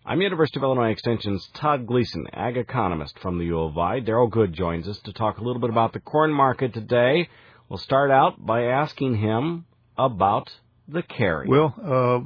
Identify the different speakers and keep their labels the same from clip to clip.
Speaker 1: I'm University of Illinois Extension's Todd Gleason, ag economist from the U of I. Darrell Good joins us to talk a little bit about the corn market today. We'll start out by asking him about the carry.
Speaker 2: Well,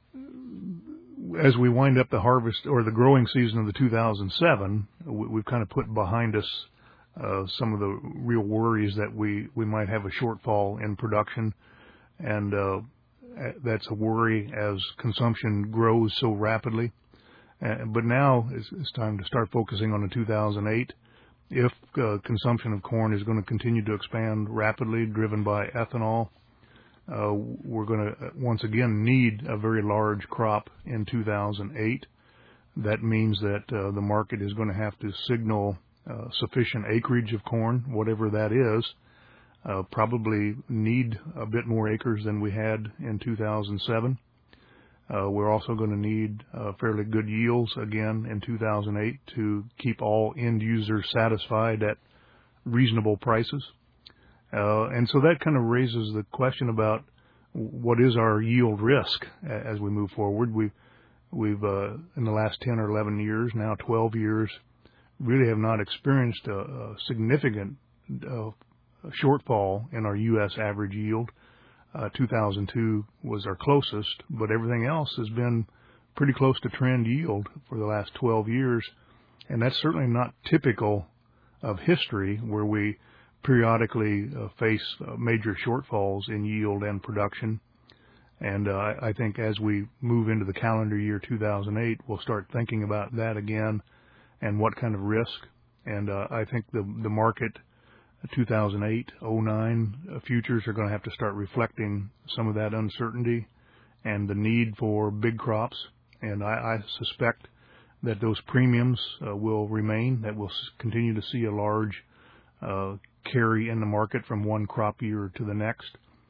Speaker 2: as we wind up the harvest or the growing season of the 2007, we've kind of put behind us some of the real worries that we might have a shortfall in production, and that's a worry as consumption grows so rapidly. But now it's time to start focusing on the 2008. If consumption of corn is going to continue to expand rapidly, driven by ethanol, we're going to once again need a very large crop in 2008. That means that the market is going to have to signal sufficient acreage of corn, whatever that is. Probably need a bit more acres than we had in 2007. We're also going to need fairly good yields again in 2008 to keep all end users satisfied at reasonable prices. And so that kind of raises the question about what is our yield risk as we move forward. We've in the last 10 or 11 years, now 12 years, really have not experienced a significant shortfall in our U.S. average yield. 2002 was our closest, but everything else has been pretty close to trend yield for the last 12 years. And that's certainly not typical of history, where we periodically face major shortfalls in yield and production. And I think as we move into the calendar year 2008, we'll start thinking about that again and what kind of risk. And I think the market 2008, 09 futures are going to have to start reflecting some of that uncertainty and the need for big crops. And I suspect that those premiums will remain, that we'll continue to see a large carry in the market from one crop year to the next,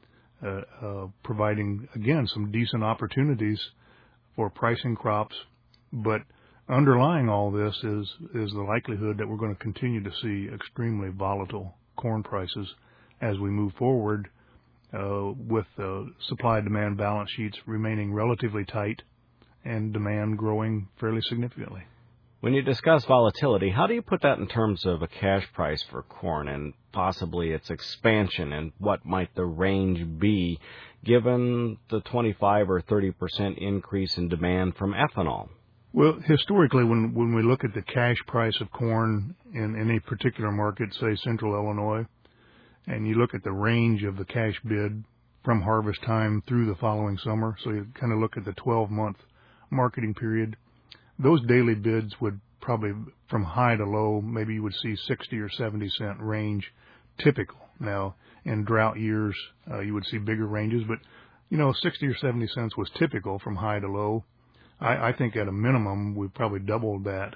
Speaker 2: providing, again, some decent opportunities for pricing crops. But underlying all this is the likelihood that we're going to continue to see extremely volatile corn prices as we move forward, with supply-demand balance sheets remaining relatively tight and demand growing fairly significantly.
Speaker 1: When you discuss volatility, how do you put that in terms of a cash price for corn and possibly its expansion, and what might the range be given the 25 or 30% increase in demand from ethanol?
Speaker 2: Well, historically, when we look at the cash price of corn in any particular market, say Central Illinois, and you look at the range of the cash bid from harvest time through the following summer, so you kind of look at the 12-month marketing period, those daily bids would probably, from high to low, maybe you would see 60 or 70 cent range typical. Now, in drought years, you would see bigger ranges, but, 60 or 70 cents was typical from high to low. I think at a minimum, we've probably doubled that.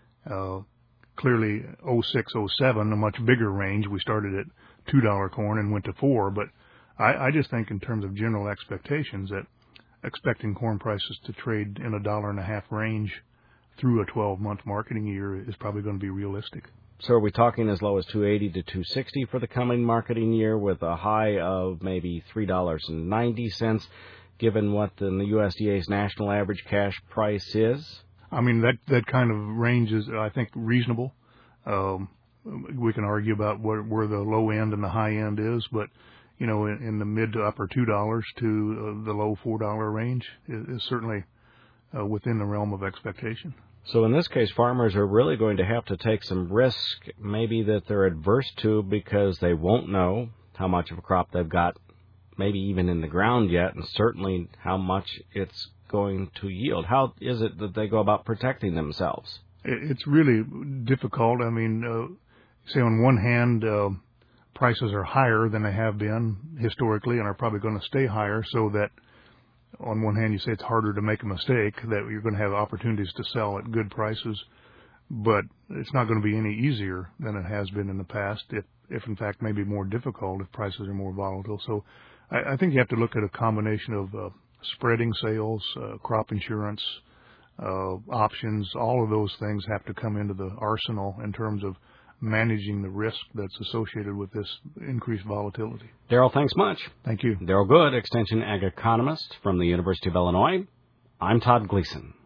Speaker 2: Clearly, 06, 07, a much bigger range. We started at $2 corn and went to $4. But I just think in terms of general expectations, that expecting corn prices to trade in $1.50 range through a 12-month marketing year is probably going to be realistic.
Speaker 1: So are we talking as low as $2.80 to $2.60 for the coming marketing year, with a high of maybe $3.90? Given what the USDA's national average cash price is? I mean,
Speaker 2: that kind of range is, I think, reasonable. We can argue about where the low end and the high end is, but, in the mid to upper $2 to the low $4 range is certainly within the realm of expectation.
Speaker 1: So in this case, farmers are really going to have to take some risk, maybe that they're adverse to, because they won't know how much of a crop they've got maybe even in the ground yet, and certainly how much it's going to yield. How is it that they go about protecting themselves?
Speaker 2: It's really difficult. I mean, say on one hand, prices are higher than they have been historically and are probably going to stay higher, so that on one hand you say it's harder to make a mistake, that you're going to have opportunities to sell at good prices, but it's not going to be any easier than it has been in the past, if in fact maybe more difficult if prices are more volatile. So I think you have to look at a combination of spreading sales, crop insurance, options. All of those things have to come into the arsenal in terms of managing the risk that's associated with this increased volatility.
Speaker 1: Darrell, thanks much.
Speaker 2: Thank you.
Speaker 1: Darrell Good, Extension Ag Economist from the University of Illinois. I'm Todd Gleason.